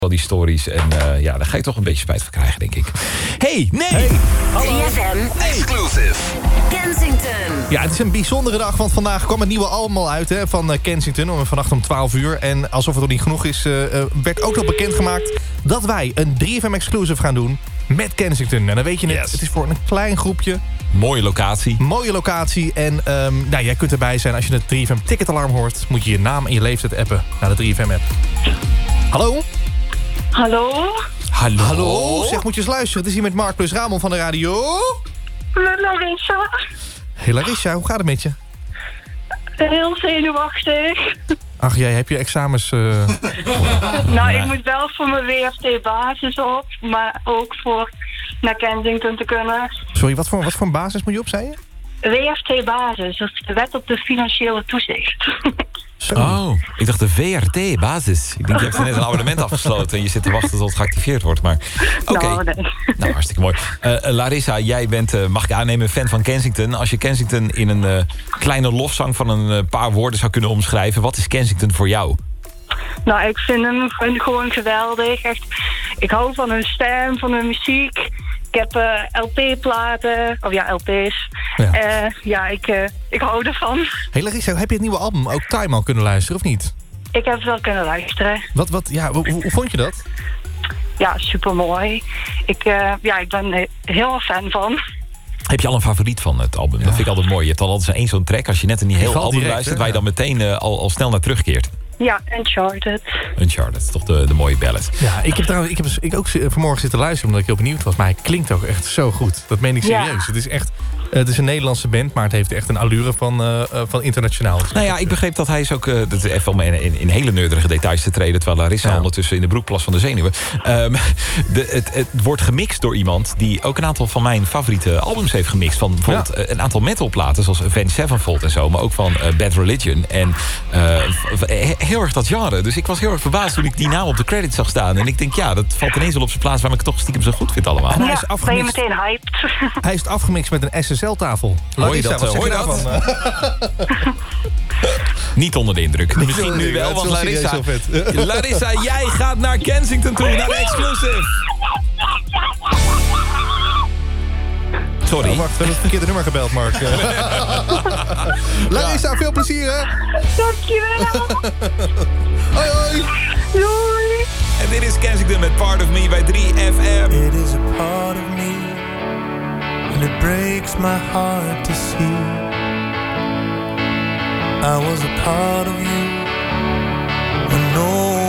al die stories. En daar ga je toch een beetje spijt van krijgen, denk ik. Hey, nee! Hey. 3FM Exclusive. Kensington. Ja, het is een bijzondere dag, want vandaag kwam het nieuwe album al uit van Kensington. Vannacht om 12 uur. En alsof het nog niet genoeg is, werd ook nog bekendgemaakt dat wij een 3FM Exclusive gaan doen met Kensington. En dan weet je het, Yes. Het is voor een klein groepje. Mooie locatie. Mooie locatie. En jij kunt erbij zijn als je het 3FM ticketalarm hoort. Moet je je naam en je leeftijd appen naar de 3FM app. Hallo? Hallo? Hallo? Zeg, moet je eens luisteren. Het is hier met Mark plus Ramon van de radio. Larissa? Hey Larissa, hoe gaat het met je? Heel zenuwachtig. Ach, jij hebt je examens... Nou, ik moet wel voor mijn WFT-basis op, maar ook voor naar Kensington te kunnen. Sorry, wat voor een basis moet je op, zei je? WFT-basis, dat is de wet op de financiële toezicht. Zo. Oh, ik dacht de VRT-basis. Ik denk, je hebt net een abonnement afgesloten en je zit te wachten tot het geactiveerd wordt. Maar oké. Nee. Nou, hartstikke mooi. Larissa, jij bent, mag ik aannemen, fan van Kensington. Als je Kensington in een kleine lofzang van een paar woorden zou kunnen omschrijven, wat is Kensington voor jou? Nou, ik vind hem gewoon geweldig. Echt, ik hou van hun stem, van hun muziek. Ik heb LP-platen, of ja, LP's. Ja. Ik hou ervan. Hey Larissa, heb je het nieuwe album ook Time al kunnen luisteren, of niet? Ik heb het wel kunnen luisteren. Hoe vond je dat? Ja, supermooi. Ik ben er heel fan van. Heb je al een favoriet van het album? Dat vind ik altijd mooi. Je hebt al altijd één zo'n track. Als je net een heel album direct, luistert, waar je dan meteen al snel naar terugkeert. Ja, Uncharted. Uncharted, toch de mooie ballad. Ja, ik heb ook vanmorgen zitten luisteren omdat ik heel benieuwd was. Maar hij klinkt ook echt zo goed. Dat meen ik serieus. Ja. Het is echt... Het is een Nederlandse band, maar het heeft echt een allure van internationaal. Nou ja, ik begreep dat hij is ook... dat even om in hele nerdige details te treden, terwijl Larissa ondertussen in de broek plast van de zenuwen. Het wordt gemixt door iemand die ook een aantal van mijn favoriete albums heeft gemixt. Van bijvoorbeeld een aantal metalplaten, zoals Avenged Sevenfold en zo. Maar ook van Bad Religion. En heel erg dat genre. Dus ik was heel erg verbaasd toen ik die naam op de credits zag staan. En ik denk, ja, dat valt ineens wel op zijn plaats, waarom ik het toch stiekem zo goed vind allemaal. En hij Ja, is ben je afgemixt. meteen hyped. Hij is afgemixt met een SSL-tafel. Hoor je dat? Wat zeg Hoor je je dat? daarvan? Niet onder de indruk. Misschien nu wel, want Larissa, jij gaat naar Kensington toe, naar de Exclusive. Sorry. Oh, wacht, we hebben het verkeerde nummer gebeld, Mark. Larissa, veel plezier, hè? Dankjewel. Hoi, hoi. Doei. En dit is Kensington met Part of Me bij 3FM. It is a part of me, and it breaks my heart to see. I was a part of you when no